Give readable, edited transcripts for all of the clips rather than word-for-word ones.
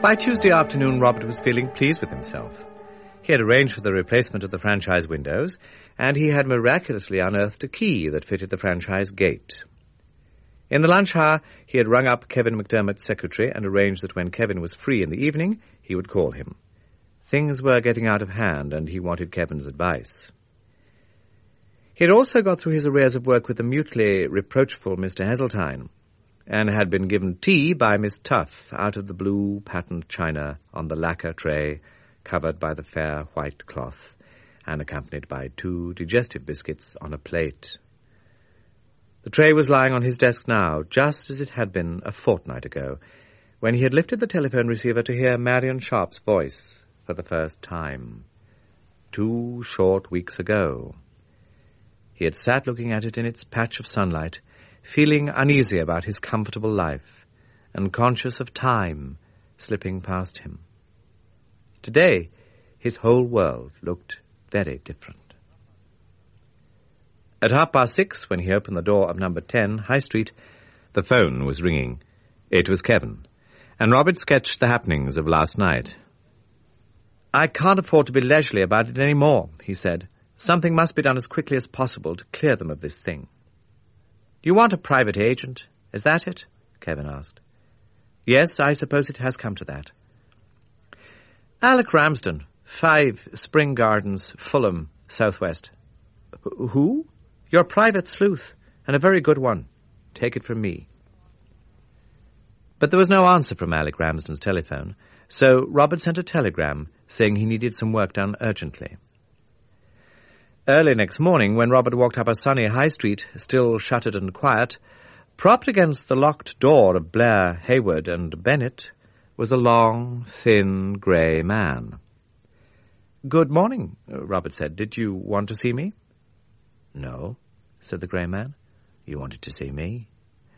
By Tuesday afternoon, Robert was feeling pleased with himself. He had arranged for the replacement of the franchise windows, and he had miraculously unearthed a key that fitted the franchise gate. In the lunch hour, he had rung up Kevin McDermott's secretary and arranged that when Kevin was free in the evening, he would call him. Things were getting out of hand, and he wanted Kevin's advice. He had also got through his arrears of work with the mutely reproachful Mr. Heseltine, and had been given tea by Miss Tuff out of the blue patterned china on the lacquer tray, covered by the fair white cloth, and accompanied by 2 digestive biscuits on a plate. The tray was lying on his desk now, just as it had been a fortnight ago, when he had lifted the telephone receiver to hear Marion Sharp's voice for the first time. 2 short weeks ago. He had sat looking at it in its patch of sunlight, feeling uneasy about his comfortable life, and conscious of time slipping past him. Today, his whole world looked very different. At 6:30, when he opened the door of number 10, High Street, the phone was ringing. It was Kevin, and Robert sketched the happenings of last night. "I can't afford to be leisurely about it any more," he said. "Something must be done as quickly as possible to clear them of this thing." "You want a private agent, is that it?" Kevin asked. "Yes, I suppose it has come to that." "Alec Ramsden, 5 Spring Gardens, Fulham, Southwest." "Who?" "Your private sleuth, and a very good one. Take it from me." But there was no answer from Alec Ramsden's telephone, so Robert sent a telegram saying he needed some work done urgently. Early next morning, when Robert walked up a sunny High Street, still shuttered and quiet, propped against the locked door of Blair, Hayward, and Bennett, was a long, thin, grey man. "Good morning," Robert said. "Did you want to see me?" "No," said the grey man. "You wanted to see me?"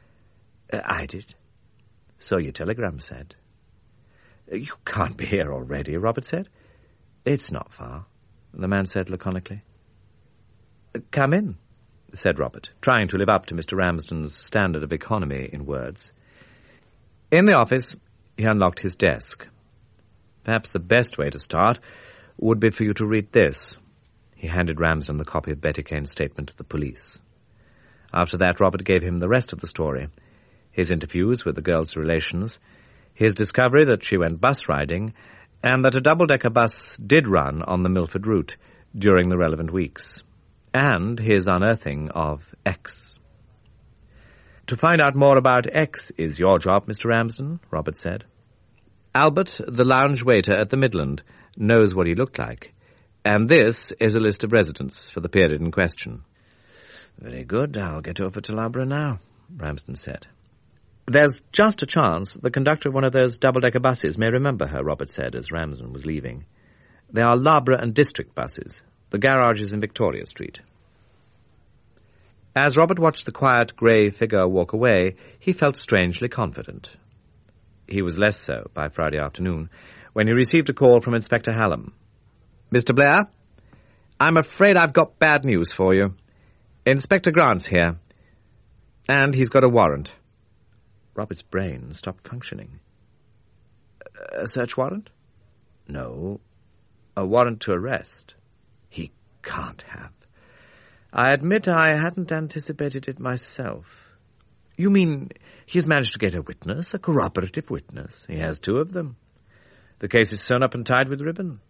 "I did." "So your telegram said." "You can't be here already," Robert said. "It's not far," the man said laconically. "Come in," said Robert, trying to live up to Mr. Ramsden's standard of economy in words. In the office, he unlocked his desk. "Perhaps the best way to start would be for you to read this." He handed Ramsden the copy of Betty Kane's statement to the police. After that, Robert gave him the rest of the story. His interviews with the girl's relations, his discovery that she went bus riding, and that a double-decker bus did run on the Milford route during the relevant weeks, and his unearthing of X. "To find out more about X is your job, Mr. Ramsden," Robert said. "Albert, the lounge waiter at the Midland, knows what he looked like, and this is a list of residents for the period in question." "Very good. I'll get over to Labra now," Ramsden said. "There's just a chance the conductor of one of those double-decker buses may remember her," Robert said as Ramsden was leaving. "They are Labra and District buses. The garage is in Victoria Street." As Robert watched the quiet, grey figure walk away, he felt strangely confident. He was less so by Friday afternoon, when he received a call from Inspector Hallam. "Mr. Blair, I'm afraid I've got bad news for you. Inspector Grant's here, and he's got a warrant." Robert's brain stopped functioning. "A search warrant?" "No, a warrant to arrest." "He can't have." "I admit I hadn't anticipated it myself." "You mean he's managed to get a witness, a corroborative witness?" "He has 2 of them. The case is sewn up and tied with ribbon."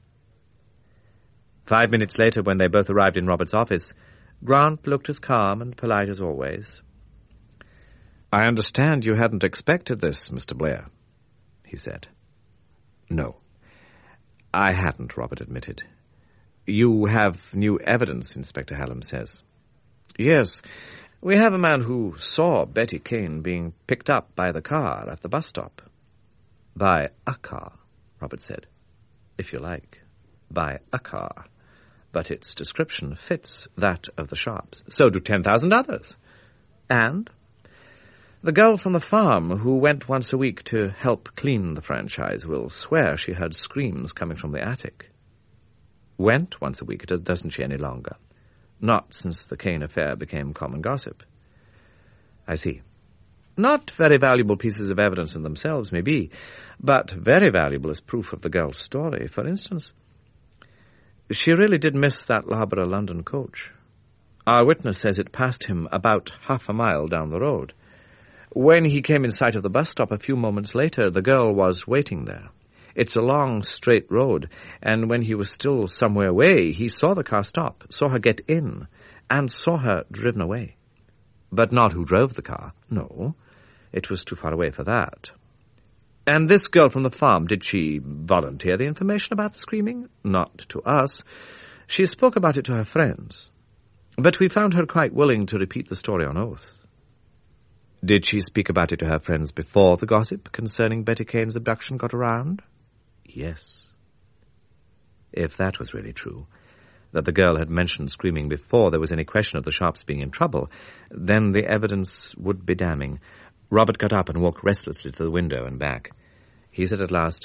5 minutes later, when they both arrived in Robert's office, Grant looked as calm and polite as always. "I understand you hadn't expected this, Mr. Blair," he said. "No, I hadn't," Robert admitted. "You have new evidence, Inspector Hallam says." "Yes, we have a man who saw Betty Kane being picked up by the car at the bus stop." "By a car," Robert said. "If you like, by a car. But its description fits that of the Sharps. So do 10,000 others. And the girl from the farm who went once a week to help clean the franchise will swear she heard screams coming from the attic." "Went once a week, doesn't she, any longer?" "Not since the Kane affair became common gossip." "I see. Not very valuable pieces of evidence in themselves, maybe, but very valuable as proof of the girl's story. For instance, she really did miss that Loughborough London coach. Our witness says it passed him about half a mile down the road. When he came in sight of the bus stop a few moments later, the girl was waiting there. It's a long, straight road, and when he was still somewhere away, he saw the car stop, saw her get in, and saw her driven away. But not who drove the car. No, it was too far away for that. And this girl from the farm, did she volunteer the information about the screaming? Not to us. She spoke about it to her friends. But we found her quite willing to repeat the story on oath. Did she speak about it to her friends before the gossip concerning Betty Kane's abduction got around? Yes. If that was really true, that the girl had mentioned screaming before there was any question of the Sharps being in trouble, then the evidence would be damning. Robert got up and walked restlessly to the window and back. He said at last,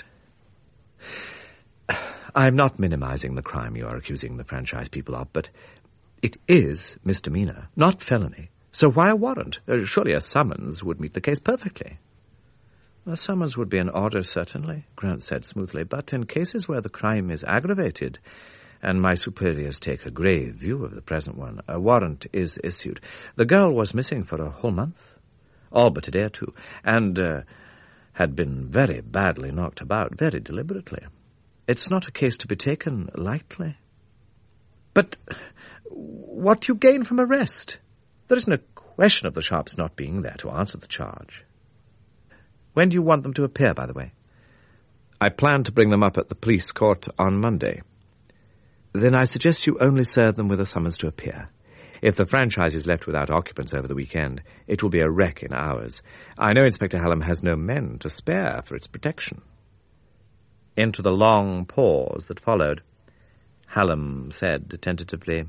"I'm not minimizing the crime you are accusing the franchise people of, but it is misdemeanor, not felony. So why a warrant? Surely a summons would meet the case perfectly." "A summons would be an order, certainly," Grant said smoothly, "but in cases where the crime is aggravated, and my superiors take a grave view of the present one, a warrant is issued. The girl was missing for a whole month, all but a day or two, and had been very badly knocked about, very deliberately. It's not a case to be taken lightly." "But what do you gain from arrest? There isn't a question of the Sharps not being there to answer the charge." "When do you want them to appear, by the way?" "I plan to bring them up at the police court on Monday." "Then I suggest you only serve them with a summons to appear. If the franchise is left without occupants over the weekend, it will be a wreck in hours. I know Inspector Hallam has no men to spare for its protection." Into the long pause that followed, Hallam said tentatively,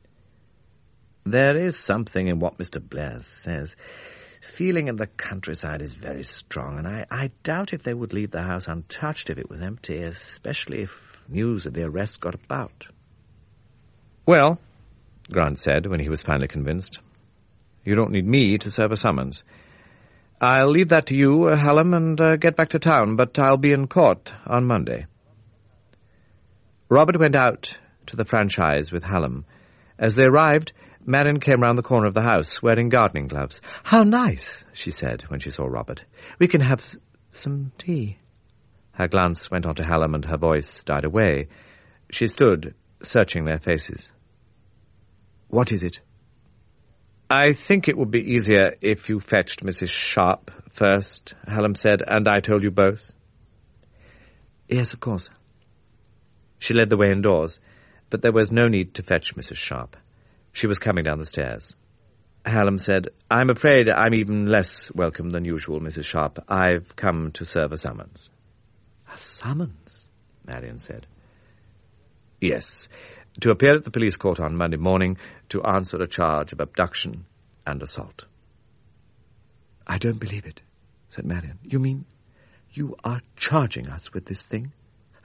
"There is something in what Mr. Blair says. Feeling in the countryside is very strong, and I doubt if they would leave the house untouched if it was empty, especially if news of the arrest got about." "Well," Grant said when he was finally convinced, "you don't need me to serve a summons. I'll leave that to you, Hallam, and get back to town, but I'll be in court on Monday." Robert went out to the franchise with Hallam. As they arrived, Marion came round the corner of the house, wearing gardening gloves. "How nice," she said when she saw Robert. "We can have some tea." Her glance went on to Hallam and her voice died away. She stood, searching their faces. "What is it?" "I think it would be easier if you fetched Mrs. Sharp first," Hallam said, "and I told you both." "Yes, of course." She led the way indoors, but there was no need to fetch Mrs. Sharp. She was coming down the stairs. Hallam said, "I'm afraid I'm even less welcome than usual, Mrs. Sharp. I've come to serve a summons." "A summons?" Marion said. "Yes, to appear at the police court on Monday morning to answer a charge of abduction and assault." "I don't believe it," said Marion. "You mean you are charging us with this thing?"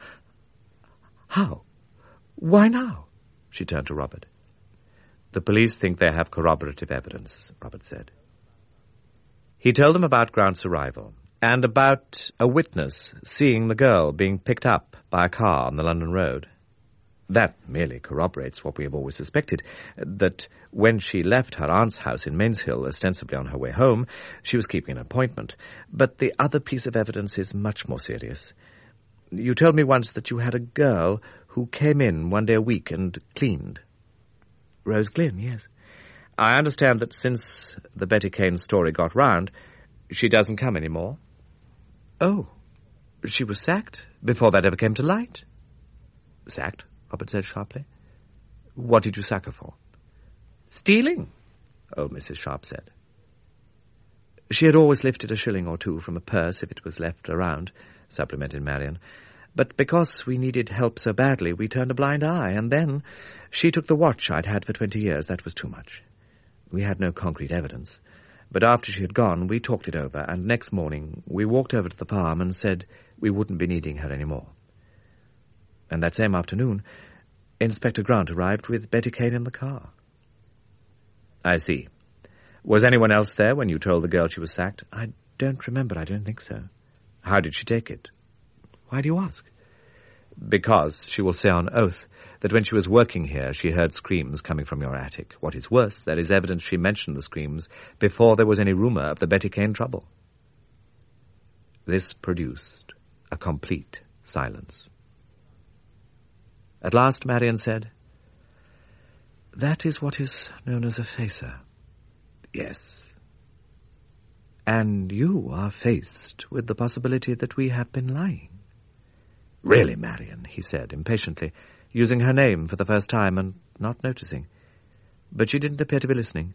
"How? Why now?" She turned to Robert. "The police think they have corroborative evidence," Robert said. He told them about Grant's arrival, and about a witness seeing the girl being picked up by a car on the London road. That merely corroborates what we have always suspected, that when she left her aunt's house in Mainshill, ostensibly on her way home, she was keeping an appointment. But the other piece of evidence is much more serious. You told me once that you had a girl who came in one day a week and cleaned. Rose Glynn, yes. I understand that since the Betty Kane story got round, she doesn't come any more. Oh, she was sacked before that ever came to light? Sacked? Robert said sharply. What did you sack her for? Stealing, old Mrs. Sharp said. She had always lifted a shilling or two from a purse if it was left around, supplemented Marion. But because we needed help so badly, we turned a blind eye, and then she took the watch I'd had for 20 years. That was too much. We had no concrete evidence. But after she had gone, we talked it over, and next morning we walked over to the farm and said we wouldn't be needing her any more. And that same afternoon, Inspector Grant arrived with Betty Kane in the car. I see. Was anyone else there when you told the girl she was sacked? I don't remember. I don't think so. How did she take it? Why do you ask? Because she will say on oath that when she was working here, she heard screams coming from your attic. What is worse, there is evidence she mentioned the screams before there was any rumour of the Betty Kane trouble. This produced a complete silence. At last Marion said, "That is what is known as a facer." "Yes." "And you are faced with the possibility that we have been lying." "Really, Marion," he said impatiently, using her name for the first time and not noticing. But she didn't appear to be listening.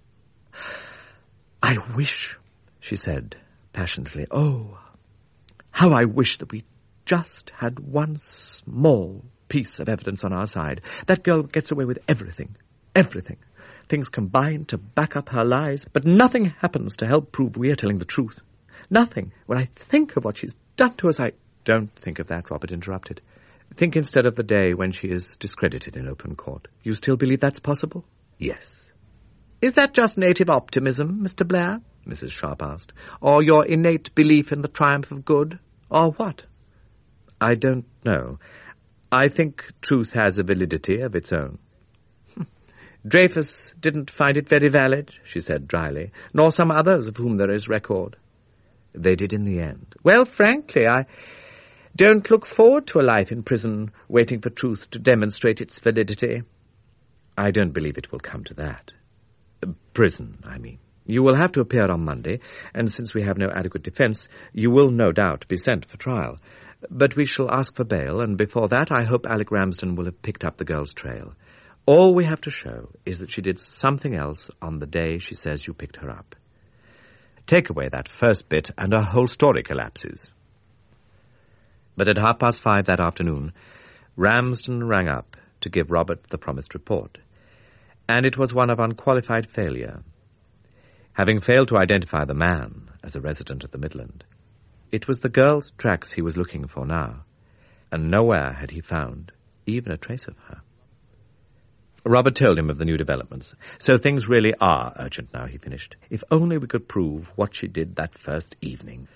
"I wish," she said passionately, "oh, how I wish that we just had one small piece of evidence on our side. That girl gets away with everything. Everything. Things combine to back up her lies, but nothing happens to help prove we are telling the truth. Nothing. When I think of what she's done to us, I—" "Don't think of that," Robert interrupted. "Think instead of the day when she is discredited in open court. You still believe that's possible?" "Yes." "Is that just native optimism, Mr. Blair?" Mrs. Sharp asked. "Or your innate belief in the triumph of good? Or what?" "I don't know. I think truth has a validity of its own." "Dreyfus didn't find it very valid," she said dryly, "nor some others of whom there is record." "They did in the end." "Well, frankly, I don't look forward to a life in prison waiting for truth to demonstrate its validity." "I don't believe it will come to that. Prison, I mean. You will have to appear on Monday, and since we have no adequate defence, you will no doubt be sent for trial. But we shall ask for bail, and before that I hope Alec Ramsden will have picked up the girl's trail. All we have to show is that she did something else on the day she says you picked her up. Take away that first bit, and our whole story collapses." But at 5:30 that afternoon, Ramsden rang up to give Robert the promised report, and it was one of unqualified failure. Having failed to identify the man as a resident of the Midland, it was the girl's tracks he was looking for now, and nowhere had he found even a trace of her. Robert told him of the new developments. "So things really are urgent now," he finished. "If only we could prove what she did that first evening.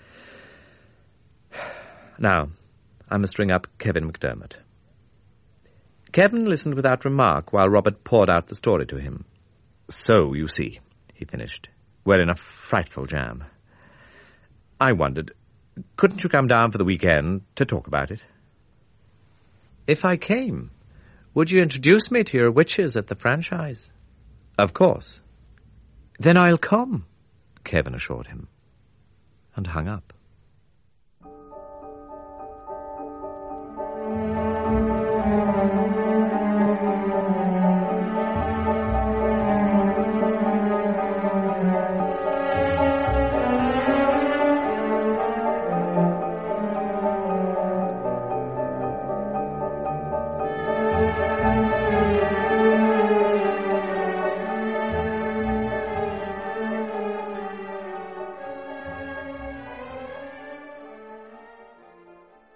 Now, I must ring up Kevin McDermott." Kevin listened without remark while Robert poured out the story to him. "So, you see," he finished, "we're in a frightful jam. I wondered, couldn't you come down for the weekend to talk about it?" "If I came, would you introduce me to your witches at the franchise?" "Of course." "Then I'll come," Kevin assured him, and hung up.